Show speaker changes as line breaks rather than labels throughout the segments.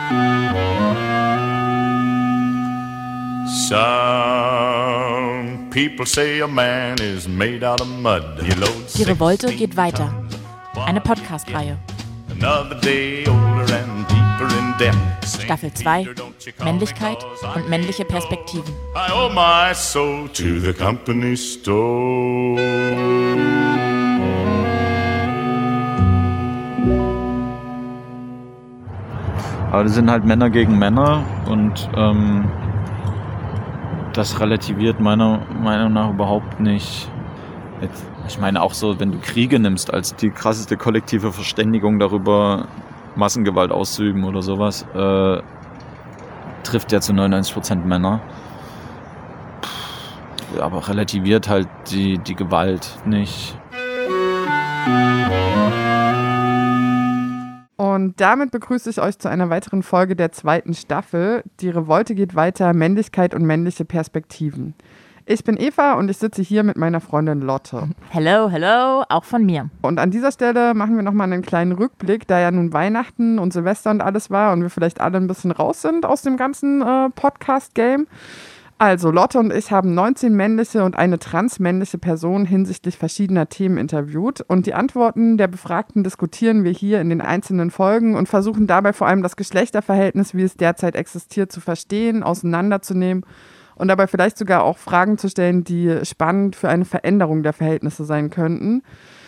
Some people say a man is made out of mud.
Die Revolte geht weiter. Eine Podcast-Reihe. Staffel 2. Männlichkeit und männliche Perspektiven.
I owe my soul to the company store.
Aber das sind halt Männer gegen Männer und das relativiert meiner Meinung nach überhaupt nicht. Ich meine auch so, wenn du Kriege nimmst als die krasseste kollektive Verständigung darüber, Massengewalt auszuüben oder sowas, trifft ja zu 99% Männer. Aber relativiert halt die Gewalt nicht.
Und damit begrüße ich euch zu einer weiteren Folge der 2. Staffel. Die Revolte geht weiter, Männlichkeit und männliche Perspektiven. Ich bin Eva und ich sitze hier mit meiner Freundin Lotte.
Hello, hello, auch von mir.
Und an dieser Stelle machen wir nochmal einen kleinen Rückblick, da ja nun Weihnachten und Silvester und alles war und wir vielleicht alle ein bisschen raus sind aus dem ganzen Podcast-Game. Also, Lotte und ich haben 19 männliche und eine transmännliche Person hinsichtlich verschiedener Themen interviewt. Und die Antworten der Befragten diskutieren wir hier in den einzelnen Folgen und versuchen dabei vor allem das Geschlechterverhältnis, wie es derzeit existiert, zu verstehen, auseinanderzunehmen und dabei vielleicht sogar auch Fragen zu stellen, die spannend für eine Veränderung der Verhältnisse sein könnten.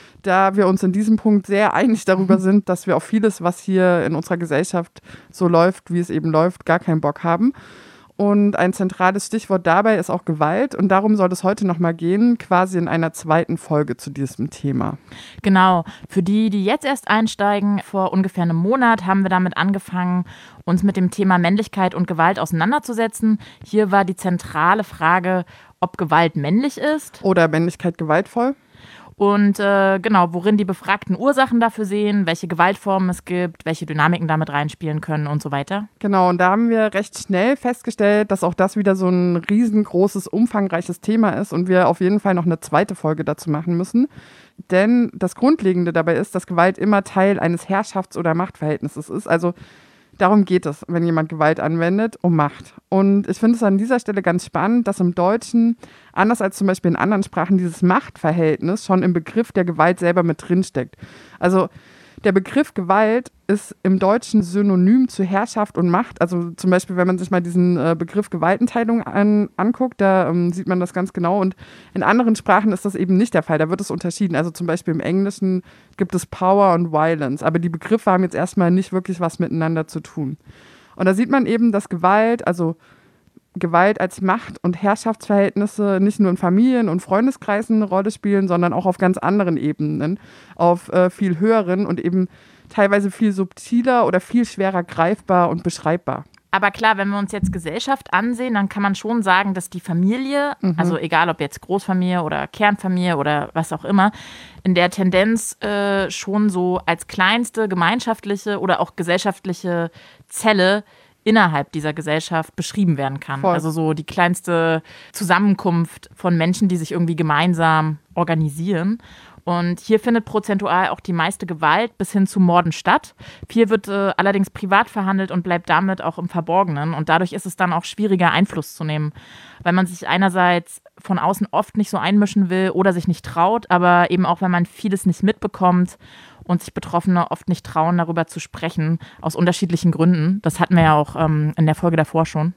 Da wir uns in diesem Punkt sehr einig darüber sind, dass wir auf vieles, was hier in unserer Gesellschaft so läuft, wie es eben läuft, gar keinen Bock haben. Und ein zentrales Stichwort dabei ist auch Gewalt. Und darum soll es heute nochmal gehen, quasi in einer 2. Folge zu diesem Thema.
Genau. Für die jetzt erst einsteigen, vor ungefähr einem Monat haben wir damit angefangen, uns mit dem Thema Männlichkeit und Gewalt auseinanderzusetzen. Hier war die zentrale Frage, ob Gewalt männlich ist.
Oder Männlichkeit gewaltvoll.
Und genau, worin die Befragten Ursachen dafür sehen, welche Gewaltformen es gibt, welche Dynamiken damit reinspielen können und so weiter.
Genau, und da haben wir recht schnell festgestellt, dass auch das wieder so ein riesengroßes, umfangreiches Thema ist und wir auf jeden Fall noch eine 2. Folge dazu machen müssen. Denn das Grundlegende dabei ist, dass Gewalt immer Teil eines Herrschafts- oder Machtverhältnisses ist. Also darum geht es, wenn jemand Gewalt anwendet, um Macht. Und ich finde es an dieser Stelle ganz spannend, dass im Deutschen, anders als zum Beispiel in anderen Sprachen, dieses Machtverhältnis schon im Begriff der Gewalt selber mit drinsteckt. Also der Begriff Gewalt ist im Deutschen synonym zu Herrschaft und Macht. Also zum Beispiel, wenn man sich mal diesen Begriff Gewaltenteilung anguckt, da sieht man das ganz genau. Und in anderen Sprachen ist das eben nicht der Fall. Da wird es unterschieden. Also zum Beispiel im Englischen gibt es Power und Violence. Aber die Begriffe haben jetzt erstmal nicht wirklich was miteinander zu tun. Und da sieht man eben, dass Gewalt, also Gewalt als Macht- und Herrschaftsverhältnisse nicht nur in Familien- und Freundeskreisen eine Rolle spielen, sondern auch auf ganz anderen Ebenen, auf viel höheren und eben teilweise viel subtiler oder viel schwerer greifbar und beschreibbar.
Aber klar, wenn wir uns jetzt Gesellschaft ansehen, dann kann man schon sagen, dass die Familie, also egal ob jetzt Großfamilie oder Kernfamilie oder was auch immer, in der Tendenz schon so als kleinste gemeinschaftliche oder auch gesellschaftliche Zelle innerhalb dieser Gesellschaft beschrieben werden kann.
Voll.
Also so die kleinste Zusammenkunft von Menschen, die sich irgendwie gemeinsam organisieren. Und hier findet prozentual auch die meiste Gewalt bis hin zu Morden statt. Viel wird allerdings privat verhandelt und bleibt damit auch im Verborgenen. Und dadurch ist es dann auch schwieriger, Einfluss zu nehmen, weil man sich einerseits von außen oft nicht so einmischen will oder sich nicht traut, aber eben auch, wenn man vieles nicht mitbekommt und sich Betroffene oft nicht trauen, darüber zu sprechen, aus unterschiedlichen Gründen. Das hatten wir ja auch in der Folge davor schon.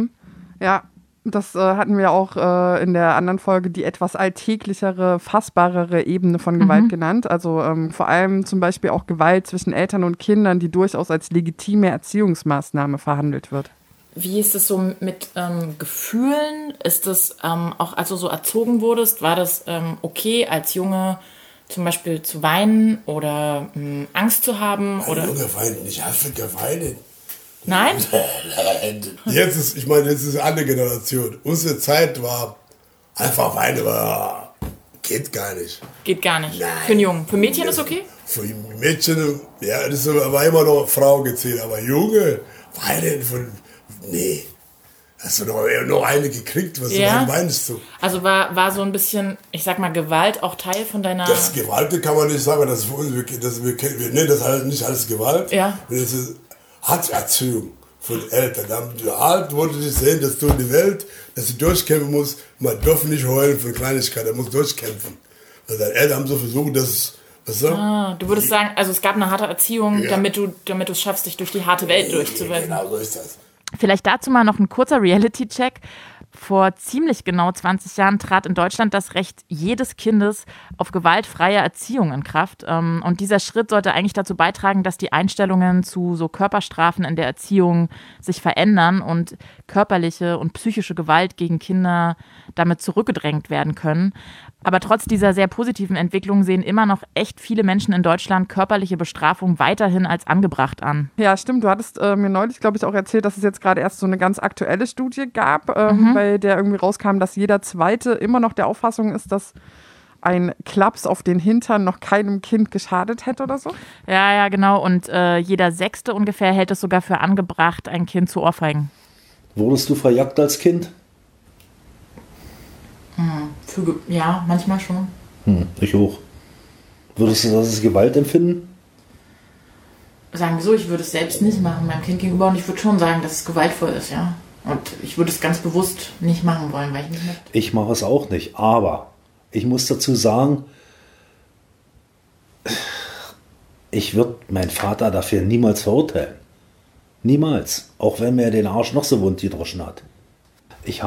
Ja, das hatten wir auch in der anderen Folge die etwas alltäglichere, fassbarere Ebene von Gewalt genannt. Also vor allem zum Beispiel auch Gewalt zwischen Eltern und Kindern, die durchaus als legitime Erziehungsmaßnahme verhandelt wird.
Wie ist es so mit Gefühlen? Ist das auch, als du so erzogen wurdest, war das okay, als Junge zum Beispiel zu weinen oder Angst zu haben?
Oder Junge weinen, ich hasse geweint.
Nein?
Nein. Jetzt ist eine andere Generation. Unsere Zeit war einfach weinen, aber geht gar nicht.
Geht gar nicht.
Nein.
Für einen Jungen. Für Mädchen ist okay?
Für Mädchen, ja, das war immer noch Frau gezählt, aber Junge, weinen nee. Hast du noch eine gekriegt? Was meinst du?
Also war so ein bisschen, ich sag mal, Gewalt auch Teil von deiner...
Das Gewalt kann man nicht sagen, das ist für uns, wir nennen das halt nicht als Gewalt.
Ja.
hat Erziehung von Eltern. Halt wollte sie sehen, dass du in die Welt, dass sie durchkämpfen muss. Man darf nicht heulen von Kleinigkeiten, man muss durchkämpfen. Also deine Eltern haben so versucht, dass es, weißt du?
Du würdest sagen, also es gab eine harte Erziehung, damit du es schaffst, dich durch die harte Welt durchzuwälzen.
Genau, so ist das.
Vielleicht dazu mal noch ein kurzer Reality-Check. Vor ziemlich genau 20 Jahren trat in Deutschland das Recht jedes Kindes auf gewaltfreie Erziehung in Kraft. Und dieser Schritt sollte eigentlich dazu beitragen, dass die Einstellungen zu so Körperstrafen in der Erziehung sich verändern und körperliche und psychische Gewalt gegen Kinder damit zurückgedrängt werden können. Aber trotz dieser sehr positiven Entwicklung sehen immer noch echt viele Menschen in Deutschland körperliche Bestrafung weiterhin als angebracht an.
Ja, stimmt. Du hattest mir neulich, glaube ich, auch erzählt, dass es jetzt gerade erst so eine ganz aktuelle Studie gab, bei der irgendwie rauskam, dass jeder Zweite immer noch der Auffassung ist, dass ein Klaps auf den Hintern noch keinem Kind geschadet hätte oder so.
Ja, genau. Und jeder Sechste ungefähr hält es sogar für angebracht, ein Kind zu ohrfeigen.
Wurdest du verjagt als Kind?
Ja, manchmal schon.
Ich auch. Würdest du das als Gewalt empfinden?
Sagen wir so, ich würde es selbst nicht machen, meinem Kind gegenüber. Und ich würde schon sagen, dass es gewaltvoll ist, ja. Und ich würde es ganz bewusst nicht machen wollen, weil ich nicht möchte.
Ich mache es auch nicht, aber ich muss dazu sagen, ich würde meinen Vater dafür niemals verurteilen. Niemals. Auch wenn mir den Arsch noch so wund gedroschen hat. Ich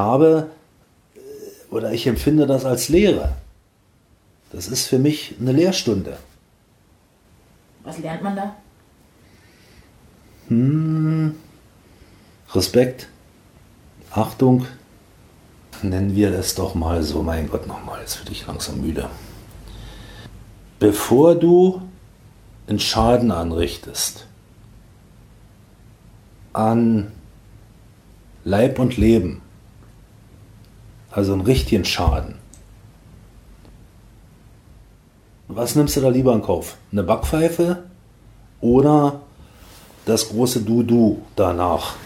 empfinde das als Lehre. Das ist für mich eine Lehrstunde.
Was lernt man da?
Respekt, Achtung, nennen wir das doch mal so. Mein Gott, nochmal, jetzt werde ich langsam müde. Bevor du einen Schaden anrichtest, an Leib und Leben, also einen richtigen Schaden, was nimmst du da lieber in Kauf? Eine Backpfeife oder das große Du danach?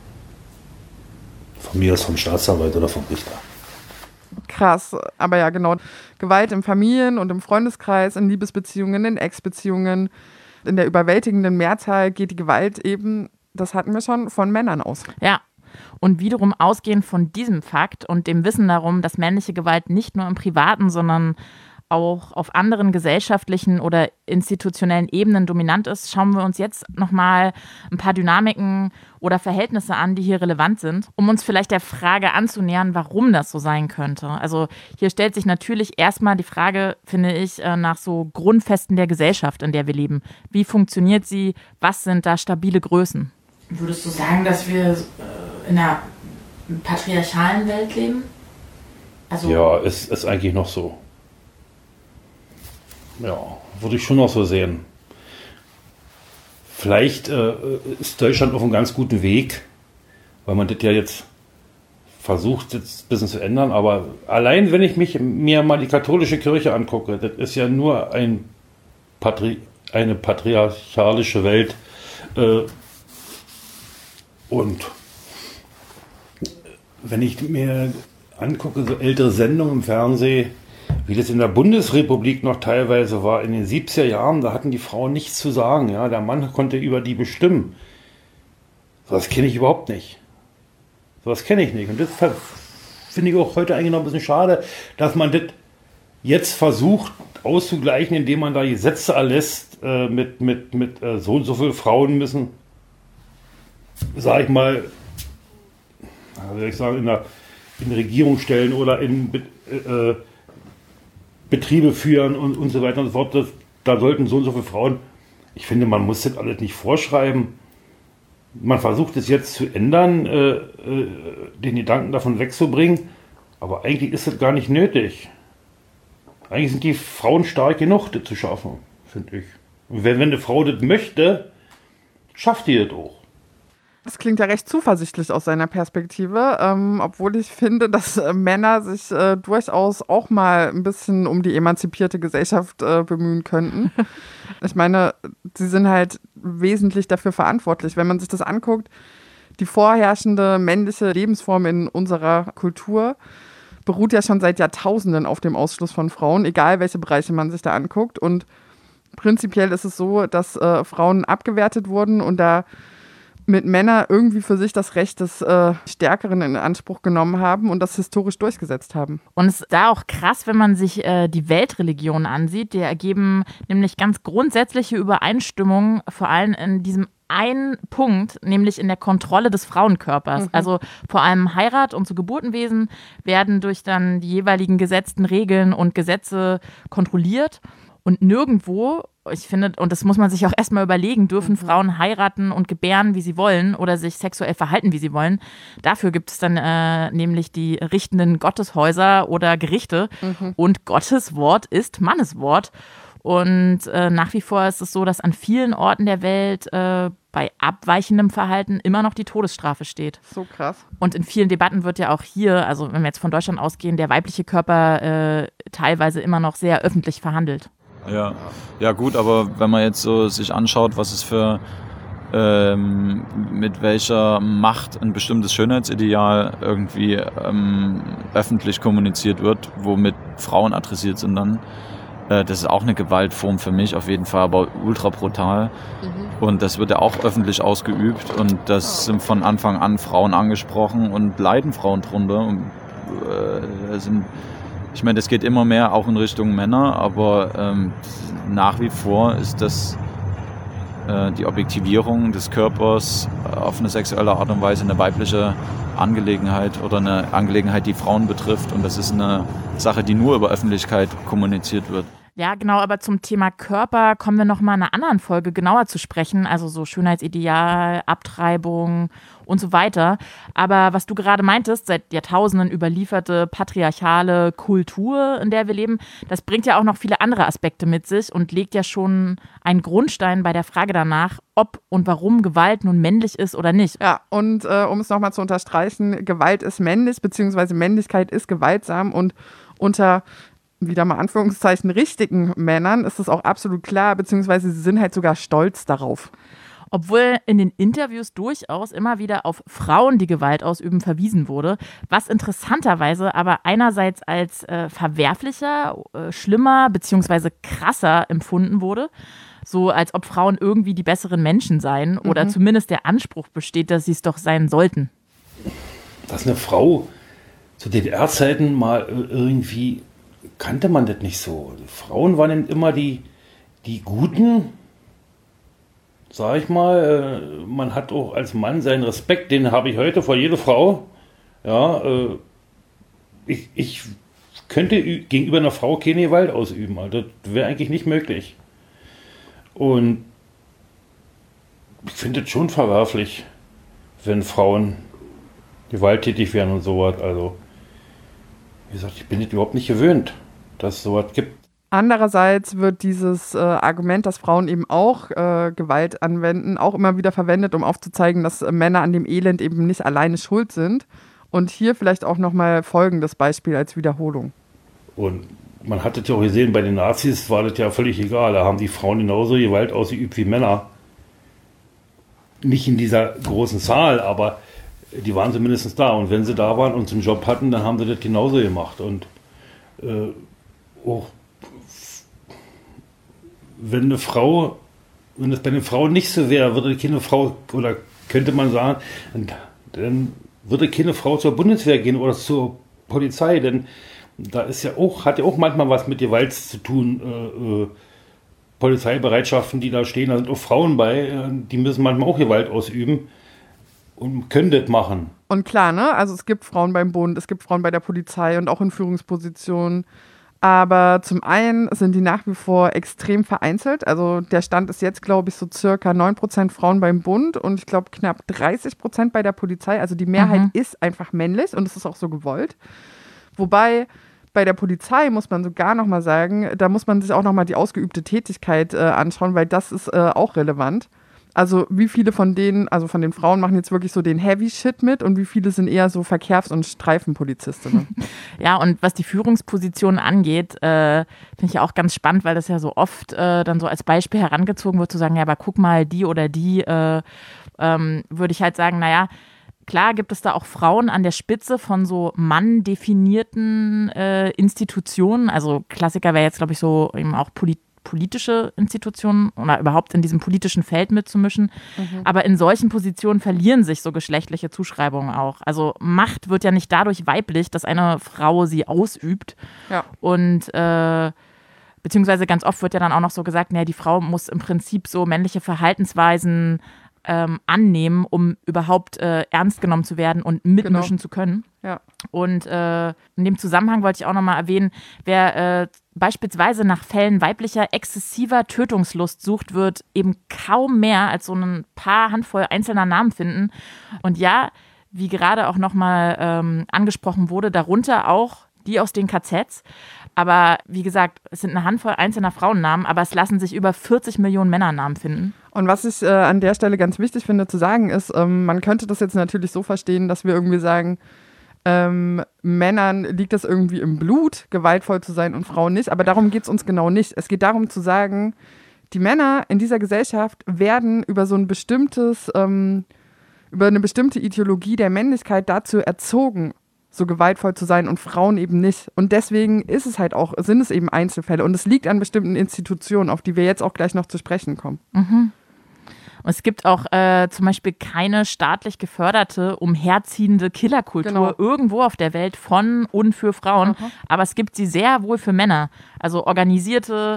Von mir aus vom Staatsanwalt oder vom Richter.
Krass, aber ja genau. Gewalt im Familien- und im Freundeskreis, in Liebesbeziehungen, in Ex-Beziehungen, in der überwältigenden Mehrzahl geht die Gewalt eben, das hatten wir schon, von Männern aus.
Ja. Und wiederum ausgehend von diesem Fakt und dem Wissen darum, dass männliche Gewalt nicht nur im Privaten, sondern auch auf anderen gesellschaftlichen oder institutionellen Ebenen dominant ist, schauen wir uns jetzt nochmal ein paar Dynamiken oder Verhältnisse an, die hier relevant sind, um uns vielleicht der Frage anzunähern, warum das so sein könnte. Also hier stellt sich natürlich erstmal die Frage, finde ich, nach so Grundfesten der Gesellschaft, in der wir leben. Wie funktioniert sie? Was sind da stabile Größen? Würdest du sagen, dass wir in einer patriarchalen Welt leben? Also
ja, ist eigentlich noch so. Ja, würde ich schon noch so sehen. Vielleicht ist Deutschland auf einem ganz guten Weg, weil man das ja jetzt versucht, jetzt ein bisschen zu ändern. Aber allein, wenn ich mir mal die katholische Kirche angucke, das ist ja nur eine patriarchalische Welt. Und wenn ich mir angucke, so ältere Sendungen im Fernsehen, wie das in der Bundesrepublik noch teilweise war, in den 70er Jahren, da hatten die Frauen nichts zu sagen. Ja? Der Mann konnte über die bestimmen. Das kenne ich überhaupt nicht. Sowas kenne ich nicht. Und das finde ich auch heute eigentlich noch ein bisschen schade, dass man das jetzt versucht auszugleichen, indem man da Gesetze erlässt, mit so und so viele Frauen müssen, sage ich mal, wie soll ich sagen, in Regierungsstellen oder in Betriebe führen und so weiter und so fort. Da sollten so und so viele Frauen. Ich finde, man muss das alles nicht vorschreiben. Man versucht es jetzt zu ändern, den Gedanken davon wegzubringen, aber eigentlich ist das gar nicht nötig. Eigentlich sind die Frauen stark genug, das zu schaffen, finde ich. Und wenn eine Frau das möchte, schafft die das auch.
Das klingt ja recht zuversichtlich aus seiner Perspektive, obwohl ich finde, dass Männer sich durchaus auch mal ein bisschen um die emanzipierte Gesellschaft bemühen könnten. Ich meine, sie sind halt wesentlich dafür verantwortlich. Wenn man sich das anguckt, die vorherrschende männliche Lebensform in unserer Kultur beruht ja schon seit Jahrtausenden auf dem Ausschluss von Frauen, egal welche Bereiche man sich da anguckt. Und prinzipiell ist es so, dass Frauen abgewertet wurden und da mit Männern irgendwie für sich das Recht des Stärkeren in Anspruch genommen haben und das historisch durchgesetzt haben.
Und es ist da auch krass, wenn man sich die Weltreligionen ansieht. Die ergeben nämlich ganz grundsätzliche Übereinstimmungen, vor allem in diesem einen Punkt, nämlich in der Kontrolle des Frauenkörpers. Also vor allem Heirat und so Geburtenwesen werden durch dann die jeweiligen gesetzten Regeln und Gesetze kontrolliert. Und nirgendwo, ich finde, und das muss man sich auch erstmal überlegen, dürfen Frauen heiraten und gebären, wie sie wollen oder sich sexuell verhalten, wie sie wollen. Dafür gibt es dann nämlich die richtenden Gotteshäuser oder Gerichte. Und Gottes Wort ist Manneswort. Und nach wie vor ist es so, dass an vielen Orten der Welt bei abweichendem Verhalten immer noch die Todesstrafe steht.
So krass.
Und in vielen Debatten wird ja auch hier, also wenn wir jetzt von Deutschland ausgehen, der weibliche Körper teilweise immer noch sehr öffentlich verhandelt.
Ja gut, aber wenn man jetzt so sich anschaut, was es für mit welcher Macht ein bestimmtes Schönheitsideal irgendwie öffentlich kommuniziert wird, womit Frauen adressiert sind dann, das ist auch eine Gewaltform für mich auf jeden Fall, aber ultra brutal. Und das wird ja auch öffentlich ausgeübt und das sind von Anfang an Frauen angesprochen und leiden Frauen drunter. Und, ich meine, das geht immer mehr auch in Richtung Männer, aber nach wie vor ist das die Objektivierung des Körpers auf eine sexuelle Art und Weise eine weibliche Angelegenheit oder eine Angelegenheit, die Frauen betrifft. Und das ist eine Sache, die nur über Öffentlichkeit kommuniziert wird.
Ja, genau, aber zum Thema Körper kommen wir nochmal in einer anderen Folge genauer zu sprechen, also so Schönheitsideal, Abtreibung und so weiter. Aber was du gerade meintest, seit Jahrtausenden überlieferte patriarchale Kultur, in der wir leben, das bringt ja auch noch viele andere Aspekte mit sich und legt ja schon einen Grundstein bei der Frage danach, ob und warum Gewalt nun männlich ist oder nicht.
Ja, und um es nochmal zu unterstreichen, Gewalt ist männlich, beziehungsweise Männlichkeit ist gewaltsam und unter wieder mal Anführungszeichen richtigen Männern ist es auch absolut klar, beziehungsweise sie sind halt sogar stolz darauf.
Obwohl in den Interviews durchaus immer wieder auf Frauen, die Gewalt ausüben, verwiesen wurde, was interessanterweise aber einerseits als verwerflicher, schlimmer beziehungsweise krasser empfunden wurde, so als ob Frauen irgendwie die besseren Menschen seien oder zumindest der Anspruch besteht, dass sie es doch sein sollten.
Dass eine Frau zu DDR-Zeiten mal irgendwie kannte man das nicht so. Die Frauen waren immer die Guten, sag ich mal. Man hat auch als Mann seinen Respekt, den habe ich heute vor jeder Frau. Ja, ich könnte gegenüber einer Frau keine Gewalt ausüben. Also das wäre eigentlich nicht möglich. Und ich finde es schon verwerflich, wenn Frauen gewalttätig werden und sowas. Also, wie gesagt, ich bin das überhaupt nicht gewöhnt, dass es sowas gibt.
Andererseits wird dieses Argument, dass Frauen eben auch Gewalt anwenden, auch immer wieder verwendet, um aufzuzeigen, dass Männer an dem Elend eben nicht alleine schuld sind. Und hier vielleicht auch nochmal folgendes Beispiel als Wiederholung.
Und man hat das ja auch gesehen, bei den Nazis war das ja völlig egal. Da haben die Frauen genauso Gewalt ausgeübt wie Männer. Nicht in dieser großen Zahl, aber die waren zumindest da. Und wenn sie da waren und einen Job hatten, dann haben sie das genauso gemacht. Und auch wenn es bei den Frauen nicht so wäre, würde keine Frau, oder könnte man sagen, dann würde keine Frau zur Bundeswehr gehen oder zur Polizei, denn da ist hat ja auch manchmal was mit Gewalt zu tun. Polizeibereitschaften, die da stehen, da sind auch Frauen bei, die müssen manchmal auch Gewalt ausüben und können das machen.
Und klar, ne? Also es gibt Frauen beim Bund, es gibt Frauen bei der Polizei und auch in Führungspositionen. Aber zum einen sind die nach wie vor extrem vereinzelt. Also der Stand ist jetzt, glaube ich, so circa 9% Frauen beim Bund und ich glaube knapp 30% bei der Polizei. Also die Mehrheit ist einfach männlich und es ist auch so gewollt. Wobei bei der Polizei muss man sogar nochmal sagen, da muss man sich auch nochmal die ausgeübte Tätigkeit anschauen, weil das ist auch relevant. Also wie viele von denen, also von den Frauen machen jetzt wirklich so den Heavy Shit mit und wie viele sind eher so Verkehrs- und Streifenpolizistinnen?
Ja, und was die Führungspositionen angeht, finde ich ja auch ganz spannend, weil das ja so oft dann so als Beispiel herangezogen wird, zu sagen, ja, aber guck mal, die oder die, würde ich halt sagen, naja, klar gibt es da auch Frauen an der Spitze von so manndefinierten Institutionen. Also Klassiker wäre jetzt, glaube ich, so eben auch politische Institutionen oder überhaupt in diesem politischen Feld mitzumischen. Aber in solchen Positionen verlieren sich so geschlechtliche Zuschreibungen auch. Also Macht wird ja nicht dadurch weiblich, dass eine Frau sie ausübt.
Ja.
Und beziehungsweise ganz oft wird ja dann auch noch so gesagt, naja, die Frau muss im Prinzip so männliche Verhaltensweisen annehmen, um überhaupt ernst genommen zu werden und mitmischen zu können.
Ja.
Und in dem Zusammenhang wollte ich auch nochmal erwähnen, wer beispielsweise nach Fällen weiblicher exzessiver Tötungslust sucht, wird eben kaum mehr als so ein paar Handvoll einzelner Namen finden. Und ja, wie gerade auch nochmal angesprochen wurde, darunter auch die aus den KZs. Aber wie gesagt, es sind eine Handvoll einzelner Frauennamen, aber es lassen sich über 40 Millionen Männernamen finden.
Und was ich an der Stelle ganz wichtig finde zu sagen ist, man könnte das jetzt natürlich so verstehen, dass wir irgendwie sagen, Männern liegt das irgendwie im Blut, gewaltvoll zu sein und Frauen nicht. Aber darum geht es uns genau nicht. Es geht darum zu sagen, die Männer in dieser Gesellschaft werden über so ein bestimmtes, über eine bestimmte Ideologie der Männlichkeit dazu erzogen, so gewaltvoll zu sein und Frauen eben nicht. Und deswegen sind es eben Einzelfälle. Und es liegt an bestimmten Institutionen, auf die wir jetzt auch gleich noch zu sprechen kommen.
Mhm. Und es gibt auch zum Beispiel keine staatlich geförderte, umherziehende Killerkultur irgendwo auf der Welt von und für Frauen. Aber es gibt sie sehr wohl für Männer. Also organisierte,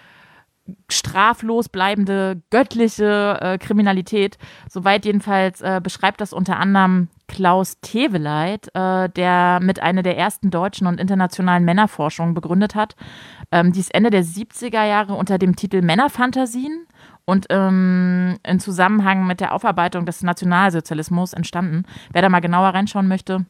straflos bleibende, göttliche Kriminalität. Soweit jedenfalls beschreibt das unter anderem Klaus Teweleit, der mit einer der ersten deutschen und internationalen Männerforschungen begründet hat. Die ist Ende der 70er Jahre unter dem Titel Männerfantasien und in Zusammenhang mit der Aufarbeitung des Nationalsozialismus entstanden. Wer da mal genauer reinschauen möchte,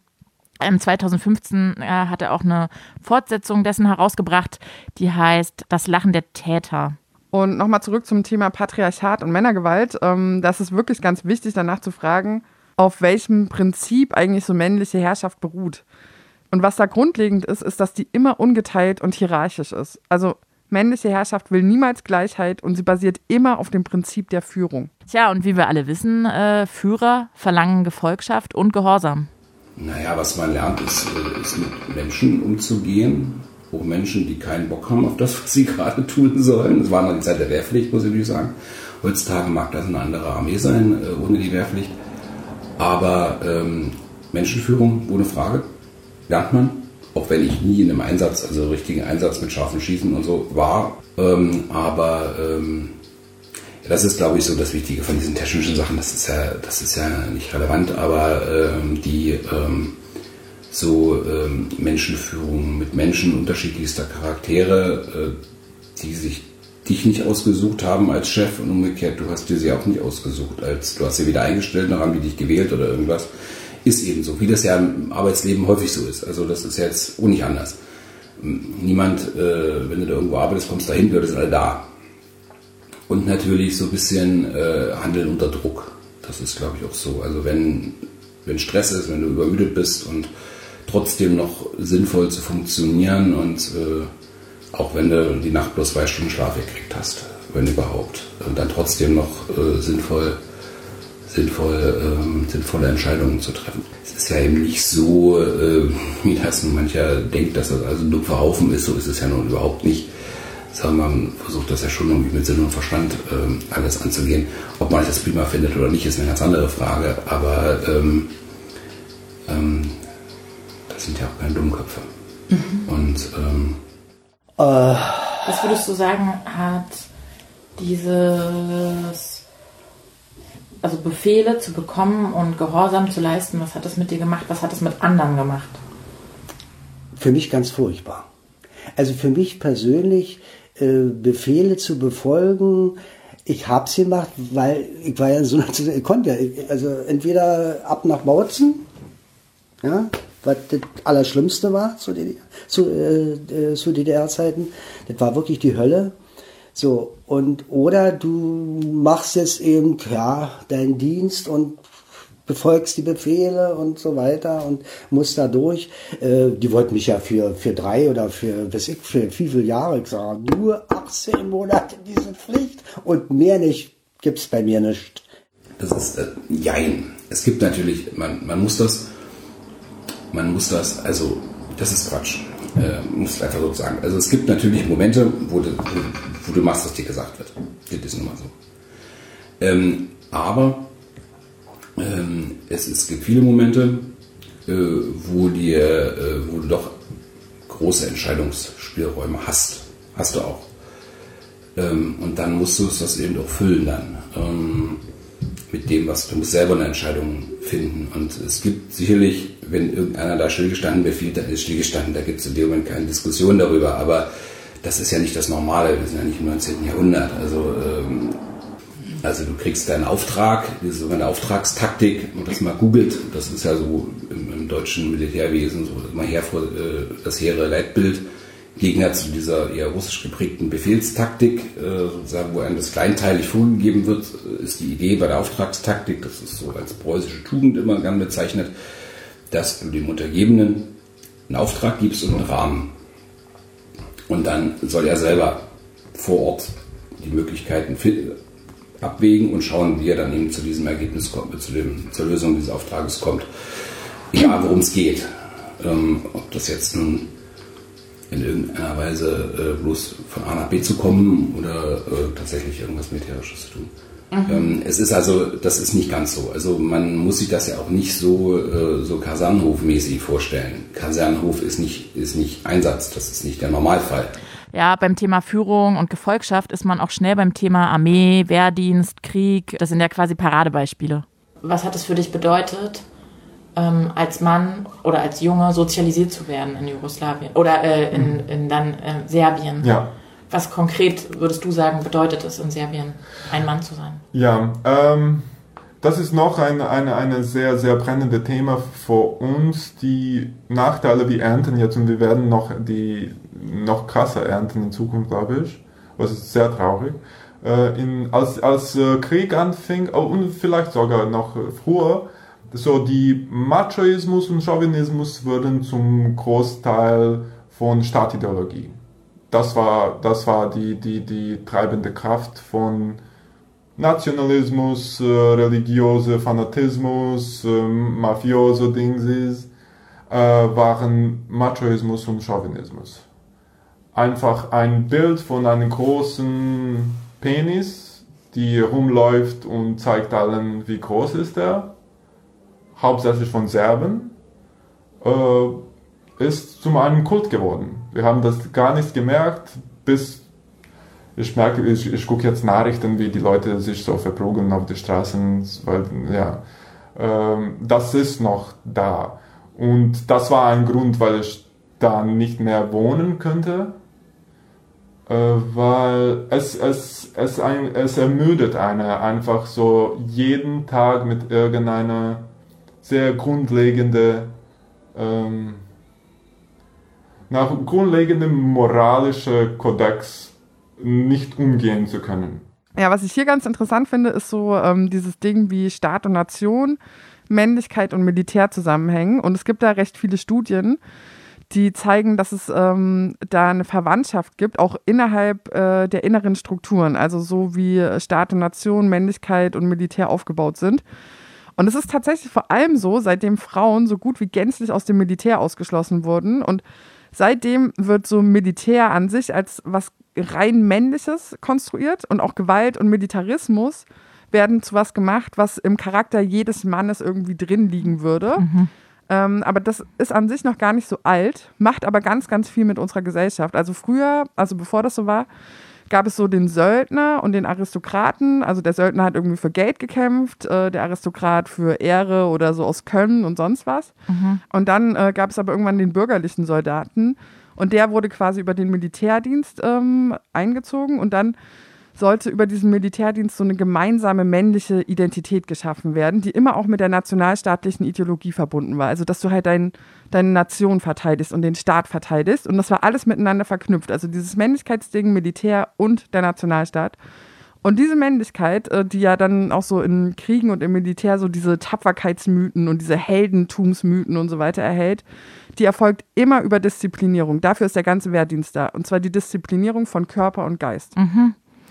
2015 hat er auch eine Fortsetzung dessen herausgebracht, die heißt Das Lachen der Täter.
Und nochmal zurück zum Thema Patriarchat und Männergewalt. Das ist wirklich ganz wichtig, danach zu fragen, auf welchem Prinzip eigentlich so männliche Herrschaft beruht. Und was da grundlegend ist, ist, dass die immer ungeteilt und hierarchisch ist. Also männliche Herrschaft will niemals Gleichheit und sie basiert immer auf dem Prinzip der Führung.
Tja, und wie wir alle wissen, Führer verlangen Gefolgschaft und Gehorsam.
Naja, was man lernt, ist mit Menschen umzugehen. Auch Menschen, die keinen Bock haben auf das, was sie gerade tun sollen. Das war noch die Zeit der Wehrpflicht, muss ich natürlich sagen. Heutzutage mag das eine andere Armee sein, ohne die Wehrpflicht. Aber Menschenführung, ohne Frage, lernt man. Auch wenn ich nie in einem Einsatz, also richtigen Einsatz mit scharfen Schießen und so war. Das ist, glaube ich, so das Wichtige von diesen technischen Sachen. Das ist ja nicht relevant, aber Menschenführung mit Menschen unterschiedlichster Charaktere, die sich dich nicht ausgesucht haben als Chef und umgekehrt, du hast dir sie auch nicht ausgesucht, du hast sie wieder eingestellt, dann haben die dich gewählt oder irgendwas, ist eben so, wie das ja im Arbeitsleben häufig so ist. Also das ist jetzt auch nicht anders. Niemand, wenn du da irgendwo arbeitest, kommst da hin, wir sind alle da. Und natürlich so ein bisschen Handeln unter Druck. Das ist, glaube ich, auch so. Also wenn Stress ist, wenn du übermüdet bist und trotzdem noch sinnvoll zu funktionieren und auch wenn du die Nacht bloß 2 Stunden Schlaf gekriegt hast, wenn überhaupt, und dann trotzdem noch sinnvolle Entscheidungen zu treffen. Es ist ja eben nicht so, wie das mancher denkt, dass das also ein dumpfer Haufen ist. So ist es ja nun überhaupt nicht. Sondern man versucht das ja schon irgendwie mit Sinn und Verstand alles anzugehen. Ob man das prima findet oder nicht, ist eine ganz andere Frage. Aber das sind ja auch keine Dummköpfe. Und
was würdest du sagen, hat also Befehle zu bekommen und Gehorsam zu leisten, was hat das mit dir gemacht? Was hat das mit anderen gemacht?
Für mich ganz furchtbar. Also für mich persönlich Befehle zu befolgen, ich habe es gemacht, weil ich war ja so, ich konnte ja, also entweder ab nach Bautzen, ja, was das Allerschlimmste war zu DDR-Zeiten, das war wirklich die Hölle. So, oder du machst jetzt eben, ja, deinen Dienst und befolgst die Befehle und so weiter und musst da durch. Die wollten mich ja für 3 oder für wie viele Jahre, ich sage, nur 18 Monate diese Pflicht und mehr nicht, gibt's bei mir nicht.
Das ist, jein. Es gibt natürlich, man muss das, also, das ist Quatsch. Muss einfach so sagen. Also es gibt natürlich Momente, wo wo du machst, was dir gesagt wird. Das ist nun mal so. Aber es gibt viele Momente, wo du doch große Entscheidungsspielräume hast. Hast du auch. Und dann musst du das eben auch füllen dann. Mit dem, was du musst selber eine Entscheidung finden. Und es gibt sicherlich, wenn irgendeiner da stillgestanden befiehlt, dann ist stillgestanden. Da gibt es in dem Moment keine Diskussion darüber. Aber das ist ja nicht das Normale. Wir sind ja nicht im 19. Jahrhundert. Also du kriegst deinen Auftrag, diese sogenannte Auftragstaktik, und das mal googelt, das ist ja so im deutschen Militärwesen so mal das hehre Leitbild, Gegner zu dieser eher russisch geprägten Befehlstaktik, sozusagen, wo einem das kleinteilig vorgegeben wird, ist die Idee bei der Auftragstaktik, das ist so als preußische Tugend immer gern bezeichnet, dass du dem Untergebenen einen Auftrag gibst und einen Rahmen. Und dann soll er selber vor Ort die Möglichkeiten abwägen und schauen, wie er dann eben zu diesem Ergebnis kommt, zur Lösung dieses Auftrages kommt. Egal, worum es geht. Ob das jetzt nun in irgendeiner Weise bloß von A nach B zu kommen oder tatsächlich irgendwas Militärisches zu tun. Es ist also, das ist nicht ganz so. Also man muss sich das ja auch nicht so Kasernenhof-mäßig vorstellen. Kasernenhof ist nicht Einsatz, das ist nicht der Normalfall.
Ja, beim Thema Führung und Gefolgschaft ist man auch schnell beim Thema Armee, Wehrdienst, Krieg. Das sind ja quasi Paradebeispiele.
Was hat es für dich bedeutet, als Mann oder als Junge sozialisiert zu werden in Jugoslawien oder in Serbien?
Ja.
Was konkret, würdest du sagen, bedeutet es in Serbien, ein Mann zu sein?
Ja, das ist noch ein sehr, sehr brennendes Thema für uns. Die Nachteile, wir ernten jetzt, und wir werden noch krasser ernten in Zukunft, glaube ich. Das ist sehr traurig. Als Krieg anfing, und vielleicht sogar noch früher, so die Machoismus und Chauvinismus wurden zum Großteil von Staatideologie. Das war die treibende Kraft von Nationalismus, religiöser Fanatismus, mafioso Dingsies, waren Machoismus und Chauvinismus. Einfach ein Bild von einem großen Penis, die rumläuft und zeigt allen, wie groß ist er, hauptsächlich von Serben, ist zu einem Kult geworden. Wir haben das gar nicht gemerkt, bis ich merke, ich gucke jetzt Nachrichten, wie die Leute sich so verprügeln auf die Straßen, weil, ja, das ist noch da. Und das war ein Grund, weil ich da nicht mehr wohnen könnte, weil es ermüdet einen einfach so jeden Tag mit irgendeiner sehr grundlegenden moralischen Kodex nicht umgehen zu können.
Ja, was ich hier ganz interessant finde, ist so dieses Ding, wie Staat und Nation, Männlichkeit und Militär zusammenhängen. Und es gibt da recht viele Studien, die zeigen, dass es da eine Verwandtschaft gibt, auch innerhalb der inneren Strukturen. Also so wie Staat und Nation, Männlichkeit und Militär aufgebaut sind. Und es ist tatsächlich vor allem so, seitdem Frauen so gut wie gänzlich aus dem Militär ausgeschlossen wurden. Und seitdem wird so Militär an sich als was rein Männliches konstruiert und auch Gewalt und Militarismus werden zu was gemacht, was im Charakter jedes Mannes irgendwie drin liegen würde. Aber das ist an sich noch gar nicht so alt, macht aber ganz, ganz viel mit unserer Gesellschaft. Also früher, also bevor das so war, gab es so den Söldner und den Aristokraten. Also der Söldner hat irgendwie für Geld gekämpft, der Aristokrat für Ehre oder so aus Können und sonst was. Und dann gab es aber irgendwann den bürgerlichen Soldaten und der wurde quasi über den Militärdienst eingezogen und dann sollte über diesen Militärdienst so eine gemeinsame männliche Identität geschaffen werden, die immer auch mit der nationalstaatlichen Ideologie verbunden war. Also dass du halt deine Nation verteidigst und den Staat verteidigst. Und das war alles miteinander verknüpft. Also dieses Männlichkeitsding, Militär und der Nationalstaat. Und diese Männlichkeit, die ja dann auch so in Kriegen und im Militär so diese Tapferkeitsmythen und diese Heldentumsmythen und so weiter erhält, die erfolgt immer über Disziplinierung. Dafür ist der ganze Wehrdienst da. Und zwar die Disziplinierung von Körper und Geist.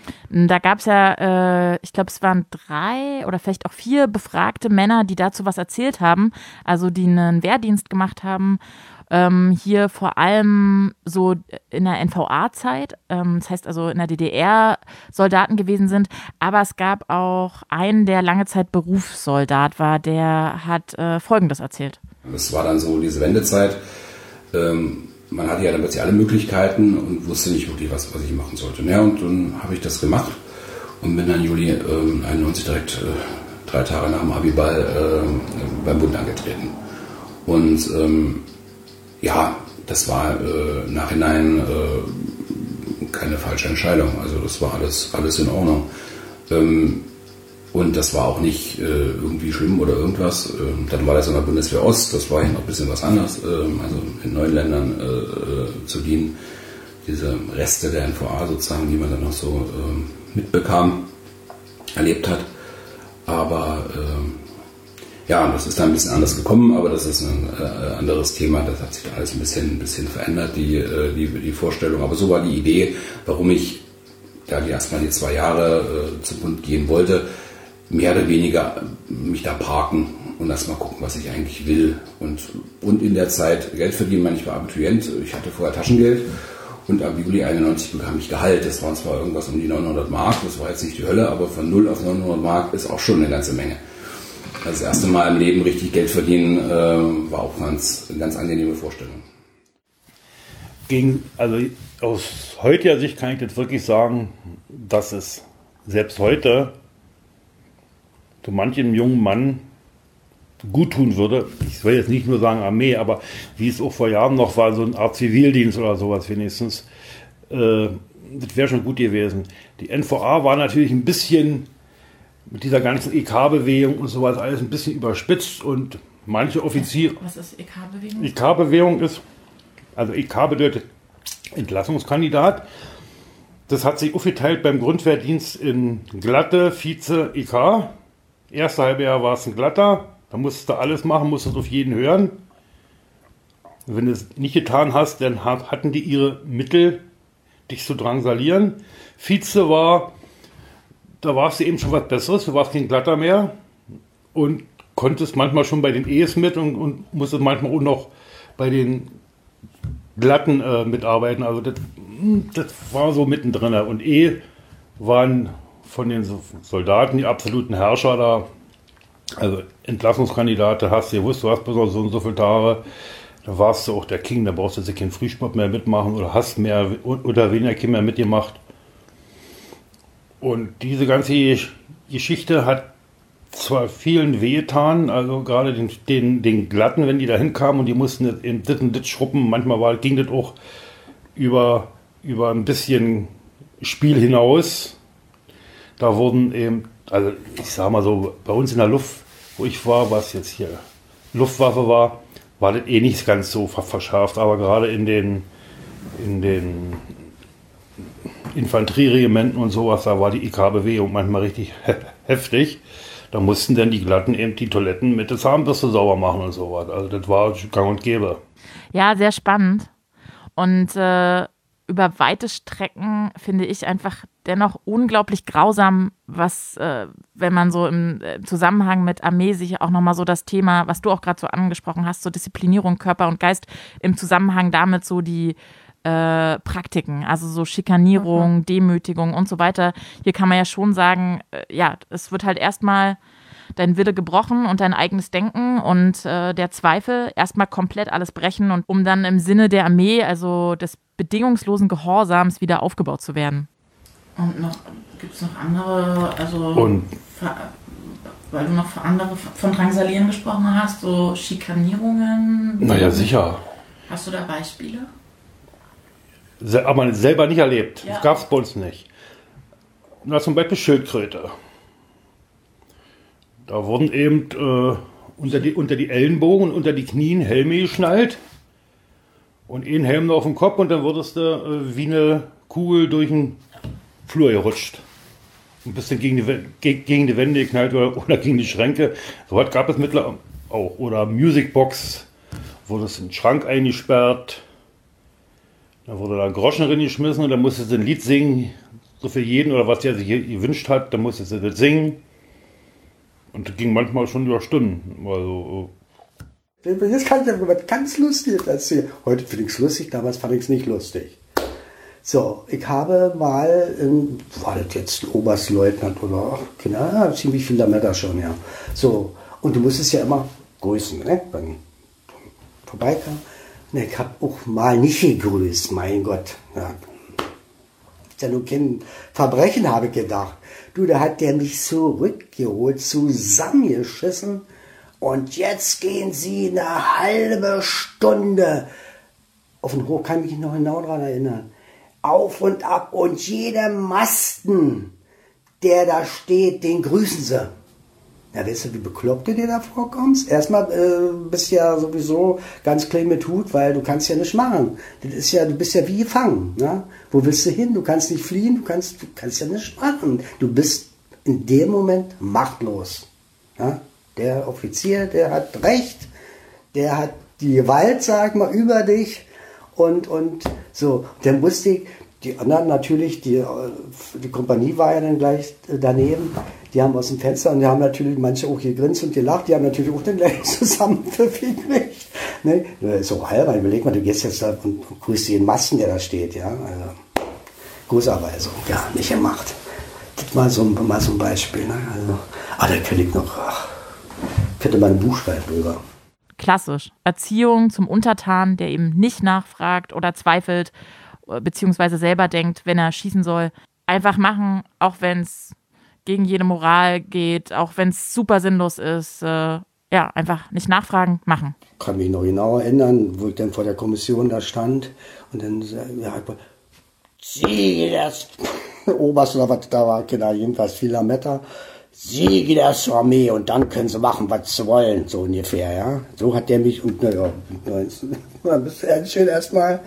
Da gab es ja, ich glaube, es waren 3 oder vielleicht auch 4 befragte Männer, die dazu was erzählt haben, also die einen Wehrdienst gemacht haben. Hier vor allem so in der NVA-Zeit, das heißt also in der DDR Soldaten gewesen sind, aber es gab auch einen, der lange Zeit Berufssoldat war, der hat Folgendes erzählt.
Das war dann so diese Wendezeit, man hatte ja dann plötzlich alle Möglichkeiten und wusste nicht wirklich, was ich machen sollte. Ja, und dann habe ich das gemacht und bin dann Juli 91 direkt 3 Tage nach dem Abiball beim Bund angetreten. Und ja, das war im Nachhinein keine falsche Entscheidung. Also das war alles in Ordnung. Und das war auch nicht irgendwie schlimm oder irgendwas. Dann war das in der Bundeswehr Ost, das war ja noch ein bisschen was anderes. Also in neuen Ländern zu dienen. Diese Reste der NVA sozusagen, die man dann noch so mitbekam, erlebt hat. Aber ja, das ist dann ein bisschen anders gekommen, aber das ist ein anderes Thema. Das hat sich alles ein bisschen verändert, die Vorstellung. Aber so war die Idee, warum ich da erstmal die 2 Jahre zum Bund gehen wollte, mehr oder weniger mich da parken und erstmal gucken, was ich eigentlich will. Und in der Zeit Geld verdienen. Ich war Abiturient, ich hatte vorher Taschengeld und ab Juli 91 bekam ich Gehalt. Das waren zwar irgendwas um die 900 Mark, das war jetzt nicht die Hölle, aber von 0 auf 900 Mark ist auch schon eine ganze Menge. Das erste Mal im Leben richtig Geld verdienen war auch eine ganz angenehme Vorstellung.
Also aus heutiger Sicht kann ich jetzt wirklich sagen, dass es selbst heute so manchem jungen Mann gut tun würde. Ich will jetzt nicht nur sagen Armee, aber wie es auch vor Jahren noch war, so eine Art Zivildienst oder sowas wenigstens. Das wäre schon gut gewesen. Die NVA war natürlich ein bisschen mit dieser ganzen EK-Bewegung und sowas alles ein bisschen überspitzt und manche Offiziere...
Was ist EK-Bewegung?
EK-Bewegung ist, also EK bedeutet Entlassungskandidat. Das hat sich aufgeteilt beim Grundwehrdienst in Glatte, Vize, EK. Erste halbe Jahr war es ein Glatter, da musstest du alles machen, musstest auf jeden hören. Wenn du es nicht getan hast, dann hatten die ihre Mittel, dich zu drangsalieren. Vize war... Da warst du eben schon was Besseres, du warst kein Glatter mehr und konntest manchmal schon bei den E's mit und musstest manchmal auch noch bei den Glatten mitarbeiten. Also das war so mittendrin. Und waren von den Soldaten die absoluten Herrscher da. Also Entlassungskandidate hast du gewusst, du hast besonders so und so viele Tage. Da warst du auch der King, da brauchst du jetzt keinen Frühsport mehr mitmachen oder hast mehr oder weniger Kinder mitgemacht. Und diese ganze Geschichte hat zwar vielen wehgetan, also gerade den Glatten, wenn die da hinkamen und die mussten in das und das schruppen, manchmal ging das auch über ein bisschen Spiel hinaus. Da wurden eben, also ich sag mal so, bei uns in der Luft, wo ich war, was jetzt hier Luftwaffe war das eh nicht ganz so verschärft, aber gerade in den Infanterieregimenten und sowas, da war die IK-Bewegung manchmal richtig heftig. Da mussten dann die Glatten eben die Toiletten mit der Zahnbürste sauber machen und sowas. Also das war gang und gäbe.
Ja, sehr spannend. Und über weite Strecken finde ich einfach dennoch unglaublich grausam, was, wenn man so im Zusammenhang mit Armee sich auch nochmal so das Thema, was du auch gerade so angesprochen hast, so Disziplinierung, Körper und Geist, im Zusammenhang damit so die Praktiken, also so Schikanierung, Demütigung und so weiter. Hier kann man ja schon sagen, ja, es wird halt erstmal dein Wille gebrochen und dein eigenes Denken und der Zweifel erstmal komplett alles brechen und um dann im Sinne der Armee, also des bedingungslosen Gehorsams wieder aufgebaut zu werden.
Und gibt es noch andere, also weil du noch von Drangsalieren gesprochen hast, so Schikanierungen?
Naja, sicher.
Hast du da Beispiele?
Aber selber nicht erlebt.
Ja.
Das gab es bei uns nicht. Na, zum Beispiel Schildkröte. Da wurden eben unter die Ellenbogen und unter die Knien Helme geschnallt und einen Helm noch auf dem Kopf und dann wurdest du wie eine Kugel durch den Flur gerutscht. Und bist dann gegen die Wände geknallt oder gegen die Schränke. So was gab es mittlerweile auch. Oder Musicbox, wurdest in den Schrank eingesperrt. Da wurde da Groschen reingeschmissen und dann musstest du ein Lied singen so für jeden oder was der sich gewünscht hat, dann musste sie das singen. Und das ging manchmal schon über Stunden. Also,
jetzt kann ich dir was ganz Lustiges erzählen. Heute finde ich es lustig, damals fand ich es nicht lustig. So, ich habe mal, war das jetzt Oberstleutnant oder genau, ziemlich viel Lametta schon, ja. So, und du musstest ja immer grüßen, ne? Beim Vorbeikam. Ne, ich habe auch mal nicht gegrüßt, mein Gott. Ja. Ist ja nur kein Verbrechen, habe ich gedacht. Du, da hat der mich zurückgeholt, zusammengeschissen. Und jetzt gehen sie eine halbe Stunde auf den Hof, kann mich noch genau daran erinnern. Auf und ab und jeder Masten, der da steht, den grüßen sie. Ja, weißt du, wie bekloppt du dir da vorkommst? Erstmal bist du ja sowieso ganz klein mit Hut, weil du kannst ja nicht machen. Das ist ja, du bist ja wie gefangen. Ne? Wo willst du hin? Du kannst nicht fliehen, du kannst ja nicht machen. Du bist in dem Moment machtlos. Ja? Der Offizier, der hat Recht, der hat die Gewalt, sag mal, über dich und so. Dann wusste ich, die anderen natürlich, die Kompanie war ja dann gleich daneben, die haben aus dem Fenster und die haben natürlich manche auch gegrinst und gelacht, die haben natürlich auch dann gleich zusammen gekriegt. Ne? Das ist so albern, überleg mal, du gehst jetzt da und grüßt den Masten, der da steht, ja. Also, großerweise, ja, nicht gemacht. Das mal so ein Beispiel, ne? Also, da könnte ich noch, könnte man ein Buch schreiben drüber.
Klassisch. Erziehung zum Untertan, der eben nicht nachfragt oder zweifelt, beziehungsweise selber denkt, wenn er schießen soll. Einfach machen, auch wenn es gegen jede Moral geht, auch wenn es super sinnlos ist. Einfach nicht nachfragen, machen.
Ich kann mich noch genau erinnern, wo ich dann vor der Kommission da stand und dann, Sie, das Oberst oder was da war, genau, jedenfalls viel Lametta. Sie geht erst zur Armee und dann können sie machen, was sie wollen, so ungefähr, ja. So hat der mich, und naja, ein bisschen schön erstmal,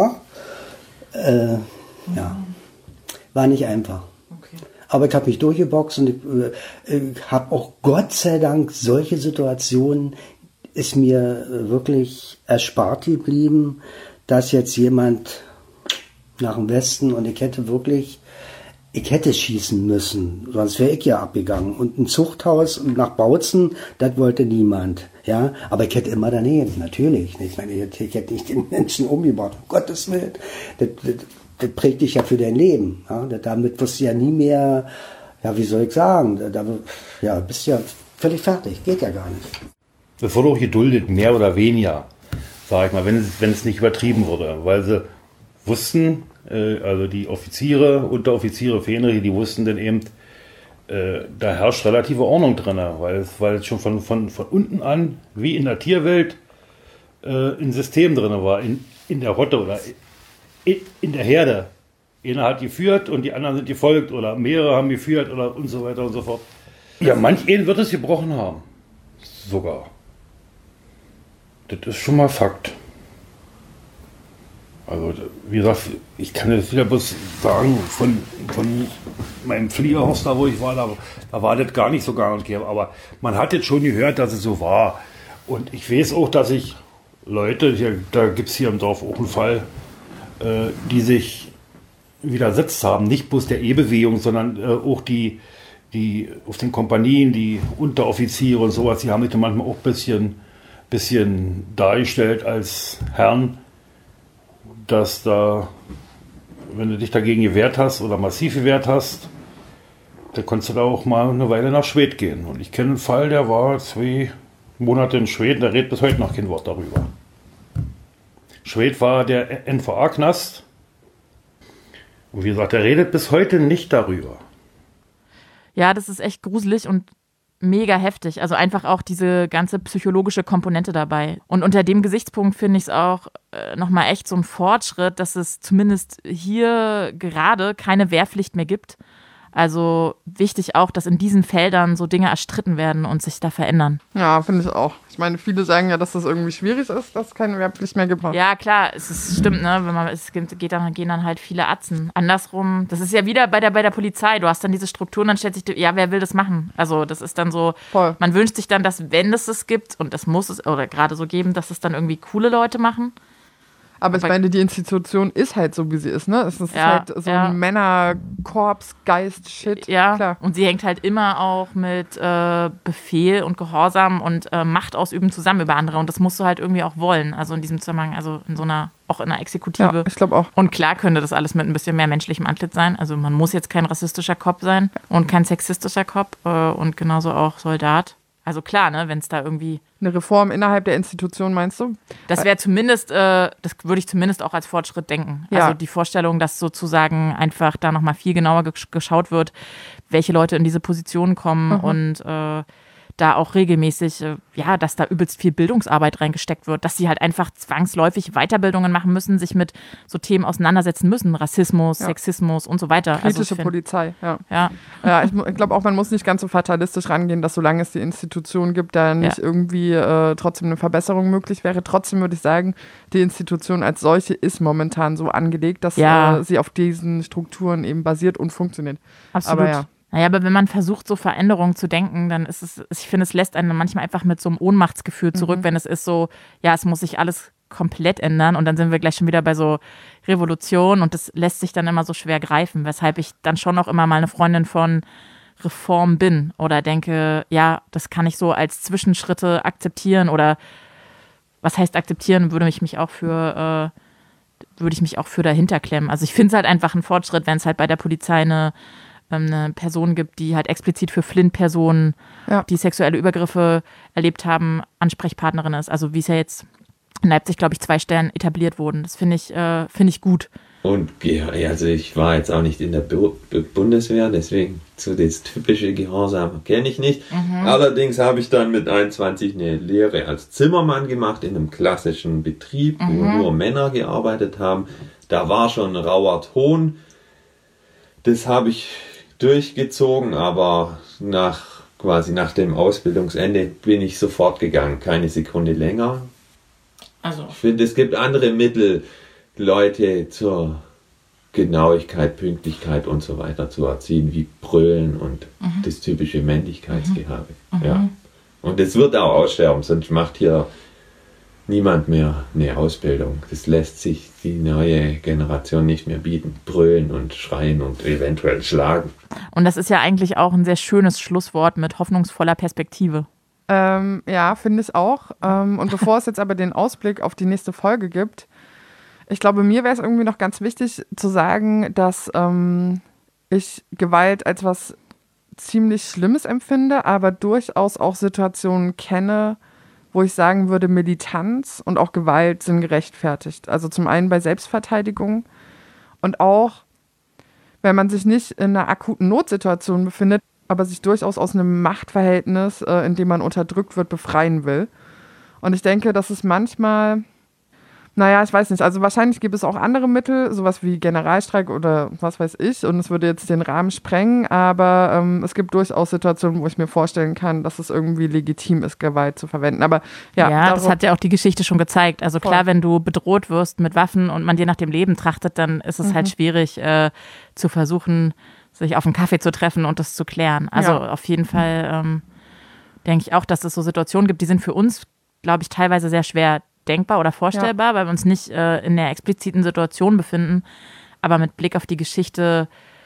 war nicht einfach. Okay. Aber ich habe mich durchgeboxt und ich habe auch Gott sei Dank solche Situationen, ist mir wirklich erspart geblieben, dass jetzt jemand nach dem Westen und ich hätte schießen müssen, sonst wäre ich ja abgegangen. Und ein Zuchthaus nach Bautzen, das wollte niemand. Ja, aber ich hätte immer daneben, natürlich. Ich meine, ich hätte nicht den Menschen umgebracht, um Gottes Willen. Das prägt dich ja für dein Leben. Ja? Damit wirst du ja nie mehr, ja, wie soll ich sagen, bist ja völlig fertig, geht ja gar nicht.
Das wurde auch geduldet, mehr oder weniger, sag ich mal, wenn es nicht übertrieben wurde, weil sie wussten, also die Offiziere, Unteroffiziere, Fähnrich, die wussten dann eben, da herrscht relative Ordnung drin, weil es schon von unten an, wie in der Tierwelt, ein System drin war, in der Rotte oder in der Herde. Einer hat geführt und die anderen sind gefolgt oder mehrere haben geführt oder und so weiter und so fort. Ja, manch einen wird es gebrochen haben. Sogar. Das ist schon mal Fakt. Also, wie gesagt, ich kann jetzt wieder bloß sagen, von meinem Fliegerhaus da, wo ich war, da war das gar nicht so gang und gäbe. Aber man hat jetzt schon gehört, dass es so war. Und ich weiß auch, dass ich Leute, da gibt es hier im Dorf auch einen Fall, die sich widersetzt haben. Nicht bloß der E-Bewegung, sondern auch die auf den Kompanien, die Unteroffiziere und sowas, die haben sich manchmal auch ein bisschen dargestellt als Herren, dass da, wenn du dich dagegen gewehrt hast oder massiv gewehrt hast, dann konntest du da auch mal eine Weile nach Schwedt gehen. Und ich kenne einen Fall, der war 2 Monate in Schwedt, der redet bis heute noch kein Wort darüber. Schwedt war der NVA-Knast. Und wie gesagt, der redet bis heute nicht darüber.
Ja, das ist echt gruselig und mega heftig. Also einfach auch diese ganze psychologische Komponente dabei. Und unter dem Gesichtspunkt finde ich es auch nochmal echt so ein Fortschritt, dass es zumindest hier gerade keine Wehrpflicht mehr gibt. Also wichtig auch, dass in diesen Feldern so Dinge erstritten werden und sich da verändern.
Ja, finde ich auch. Ich meine, viele sagen ja, dass das irgendwie schwierig ist, dass es keine Wehrpflicht mehr gibt.
Ja, klar, stimmt, ne? Gehen dann halt viele Atzen. Andersrum, das ist ja wieder bei der Polizei. Du hast dann diese Strukturen, dann stellt sich, ja, wer will das machen? Also das ist dann so, voll. Man wünscht sich dann, dass wenn es gibt, und das muss es oder gerade so geben, dass es dann irgendwie coole Leute machen.
Aber ich meine, die Institution ist halt so, wie sie ist, ne? Es ist halt so ein Männerkorps-Geist-Shit.
Ja,
klar.
Und sie hängt halt immer auch mit Befehl und Gehorsam und Macht ausüben zusammen über andere. Und das musst du halt irgendwie auch wollen. Also in diesem Zusammenhang, also auch in einer Exekutive.
Ja, ich glaube auch.
Und klar könnte das alles mit ein bisschen mehr menschlichem Antlitz sein. Also man muss jetzt kein rassistischer Cop sein und kein sexistischer Cop und genauso auch Soldat. Also klar, ne, wenn es da irgendwie...
Eine Reform innerhalb der Institution, meinst du?
Das wäre zumindest, das würde ich zumindest auch als Fortschritt denken.
Ja.
Also die Vorstellung, dass sozusagen einfach da nochmal viel genauer geschaut wird, welche Leute in diese Position kommen und da auch regelmäßig, dass da übelst viel Bildungsarbeit reingesteckt wird, dass sie halt einfach zwangsläufig Weiterbildungen machen müssen, sich mit so Themen auseinandersetzen müssen, Rassismus, Sexismus und so weiter.
Kritische Polizei, ja. Ich glaube auch, man muss nicht ganz so fatalistisch rangehen, dass solange es die Institution gibt, da nicht irgendwie trotzdem eine Verbesserung möglich wäre. Trotzdem würde ich sagen, die Institution als solche ist momentan so angelegt, dass sie auf diesen Strukturen eben basiert und funktioniert.
Absolut.
Aber
Naja, aber wenn man versucht, so Veränderungen zu denken, dann ist es, ich finde, es lässt einen manchmal einfach mit so einem Ohnmachtsgefühl zurück, wenn es ist so, es muss sich alles komplett ändern und dann sind wir gleich schon wieder bei so Revolution und das lässt sich dann immer so schwer greifen, weshalb ich dann schon auch immer mal eine Freundin von Reform bin oder denke, das kann ich so als Zwischenschritte akzeptieren oder was heißt akzeptieren, würde ich mich auch für dahinter klemmen. Also ich finde es halt einfach ein Fortschritt, wenn es halt bei der Polizei eine Person gibt, die halt explizit für Flint-Personen, die sexuelle Übergriffe erlebt haben, Ansprechpartnerin ist. Also wie es ja jetzt in Leipzig, glaube ich, 2 Stellen etabliert wurden. Das finde ich gut.
Und also ich war jetzt auch nicht in der Bundeswehr, deswegen so das typische Gehorsam kenne ich nicht. Allerdings habe ich dann mit 21 eine Lehre als Zimmermann gemacht in einem klassischen Betrieb, wo nur Männer gearbeitet haben. Da war schon ein rauer Ton. Das habe ich durchgezogen, aber nach dem Ausbildungsende bin ich sofort gegangen, keine Sekunde länger.
Also.
Ich finde, es gibt andere Mittel, Leute zur Genauigkeit, Pünktlichkeit und so weiter zu erziehen, wie Brüllen und das typische Männlichkeitsgehabe. Ja. Und das wird auch aussterben, sonst macht hier niemand mehr eine Ausbildung. Das lässt sich die neue Generation nicht mehr bieten. Brüllen und schreien und eventuell schlagen.
Und das ist ja eigentlich auch ein sehr schönes Schlusswort mit hoffnungsvoller Perspektive.
Finde ich auch. Und bevor es jetzt aber den Ausblick auf die nächste Folge gibt, ich glaube, mir wäre es irgendwie noch ganz wichtig zu sagen, dass ich Gewalt als was ziemlich Schlimmes empfinde, aber durchaus auch Situationen kenne, wo ich sagen würde, Militanz und auch Gewalt sind gerechtfertigt. Also zum einen bei Selbstverteidigung und auch, wenn man sich nicht in einer akuten Notsituation befindet, aber sich durchaus aus einem Machtverhältnis, in dem man unterdrückt wird, befreien will. Und ich denke, dass es manchmal, ich weiß nicht, also wahrscheinlich gibt es auch andere Mittel, sowas wie Generalstreik oder was weiß ich, und es würde jetzt den Rahmen sprengen, aber es gibt durchaus Situationen, wo ich mir vorstellen kann, dass es irgendwie legitim ist, Gewalt zu verwenden. Aber
das hat ja auch die Geschichte schon gezeigt. Also klar, wenn du bedroht wirst mit Waffen und man dir nach dem Leben trachtet, dann ist es halt schwierig zu versuchen, sich auf einen Kaffee zu treffen und das zu klären. Also auf jeden Fall denke ich auch, dass es so Situationen gibt, die sind für uns, glaube ich, teilweise sehr schwer denkbar oder vorstellbar, weil wir uns nicht in der expliziten Situation befinden. Aber mit Blick auf die Geschichte,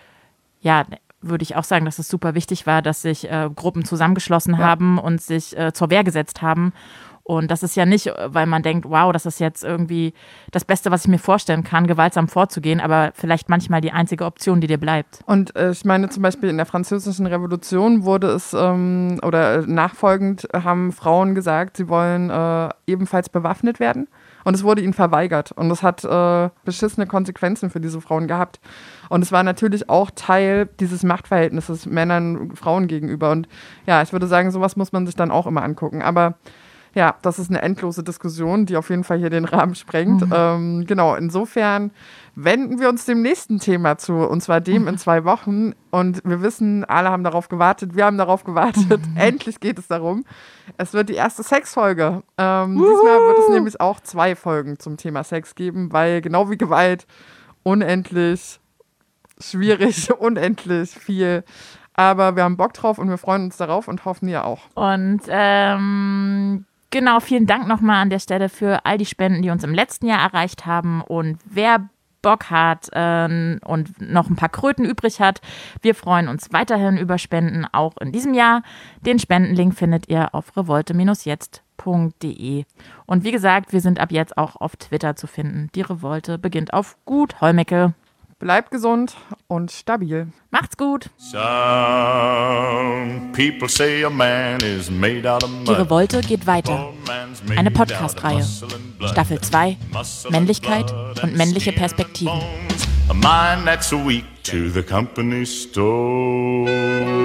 würde ich auch sagen, dass es super wichtig war, dass sich Gruppen zusammengeschlossen haben und sich zur Wehr gesetzt haben. Und das ist ja nicht, weil man denkt, wow, das ist jetzt irgendwie das Beste, was ich mir vorstellen kann, gewaltsam vorzugehen, aber vielleicht manchmal die einzige Option, die dir bleibt.
Und ich meine zum Beispiel in der Französischen Revolution wurde es, oder nachfolgend haben Frauen gesagt, sie wollen ebenfalls bewaffnet werden. Und es wurde ihnen verweigert. Und es hat beschissene Konsequenzen für diese Frauen gehabt. Und es war natürlich auch Teil dieses Machtverhältnisses Männern, Frauen gegenüber. Und ich würde sagen, sowas muss man sich dann auch immer angucken. Aber das ist eine endlose Diskussion, die auf jeden Fall hier den Rahmen sprengt. Insofern wenden wir uns dem nächsten Thema zu, und zwar dem in 2 Wochen. Und wir wissen, alle haben darauf gewartet, wir haben darauf gewartet. Endlich geht es darum. Es wird die erste Sexfolge. Diesmal wird es nämlich auch 2 Folgen zum Thema Sex geben, weil genau wie Gewalt unendlich schwierig, unendlich viel. Aber wir haben Bock drauf und wir freuen uns darauf und hoffen, ihr auch.
Und Genau, vielen Dank nochmal an der Stelle für all die Spenden, die uns im letzten Jahr erreicht haben. Und wer Bock hat und noch ein paar Kröten übrig hat, wir freuen uns weiterhin über Spenden, auch in diesem Jahr. Den Spendenlink findet ihr auf revolte-jetzt.de. Und wie gesagt, wir sind ab jetzt auch auf Twitter zu finden. Die Revolte beginnt auf Gut Hollmecke.
Bleibt gesund und stabil.
Macht's gut.
Some people say a man is made out of mud.
Die Revolte geht weiter. Eine Podcast-Reihe. Staffel 2. Männlichkeit und männliche Perspektiven.
A mind that's weak to the company store.